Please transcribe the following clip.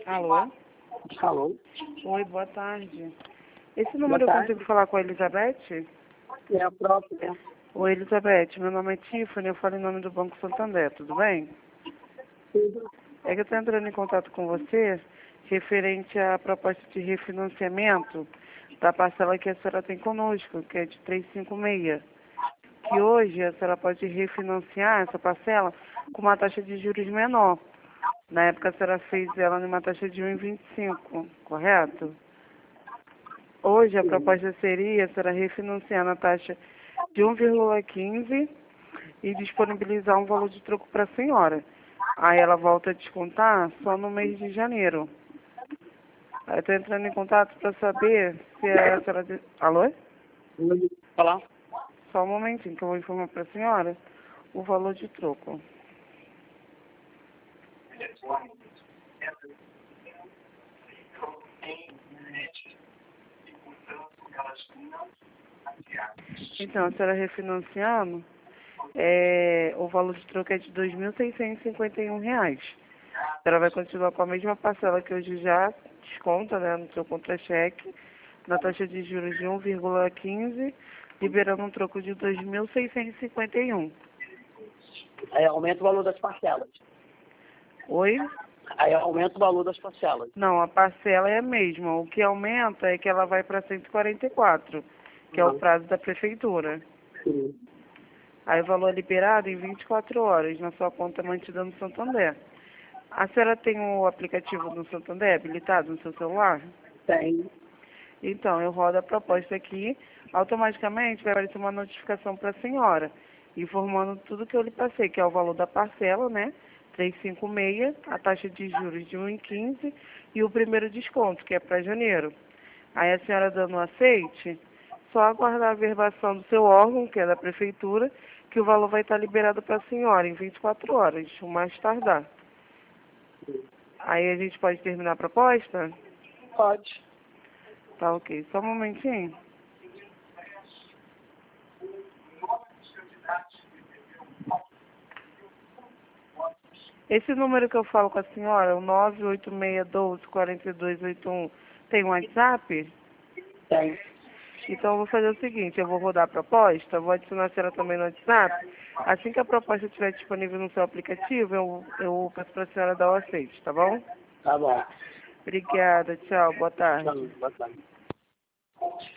Alô? Alô? Oi, boa tarde. Esse Boa número eu tarde. consigo falar com a Elizabeth? É a própria. Oi, Elizabeth, meu nome é Tiffany, eu falo em nome do Banco Santander, tudo bem? Tudo. É que eu estou entrando em contato com você referente à proposta de refinanciamento da parcela que a senhora tem conosco, que é de 356. Que hoje a senhora pode refinanciar essa parcela com uma taxa de juros menor. Na época a senhora fez ela numa taxa de 1,25, correto? Hoje a Sim. proposta seria a senhora refinanciar na taxa de 1,15 e disponibilizar um valor de troco para a senhora. Aí ela volta a descontar só no mês de janeiro. Aí eu estou entrando em contato para saber se a senhora... Alô? Oi. Falar? Só um momentinho que eu vou informar para a senhora o valor de troco. Então, a senhora refinanciando, o valor de troco é de R$ 2.651. A senhora vai continuar com a mesma parcela que hoje já desconta, né, no seu contra-cheque, na taxa de juros de 1,15, liberando um troco de 2.651. Aí aumenta o valor das parcelas. Oi? Aí aumenta o valor das parcelas. Não, a parcela é a mesma. O que aumenta é que ela vai para 144, que é o prazo da prefeitura. Sim. Aí o valor é liberado em 24 horas na sua conta mantida no Santander. A senhora tem o aplicativo do Santander habilitado no seu celular? Tem. Então, eu rodo a proposta aqui, automaticamente vai aparecer uma notificação para a senhora, informando tudo que eu lhe passei, que é o valor da parcela, né? 356, a taxa de juros de 1,15 e o primeiro desconto, que é para janeiro. Aí a senhora dando o aceite, só aguardar a verbação do seu órgão, que é da prefeitura, que o valor vai estar liberado para a senhora em 24 horas, o mais tardar. Aí a gente pode terminar a proposta? Pode. Tá ok. Só um momentinho. Esse número que eu falo com a senhora, o 986124281, tem um WhatsApp? Tem. Então eu vou fazer o seguinte, eu vou rodar a proposta, vou adicionar a senhora também no WhatsApp. Assim que a proposta estiver disponível no seu aplicativo, eu peço para a senhora dar o aceite, tá bom? Tá bom. Obrigada, tchau, boa tarde. Tchau. Boa tarde.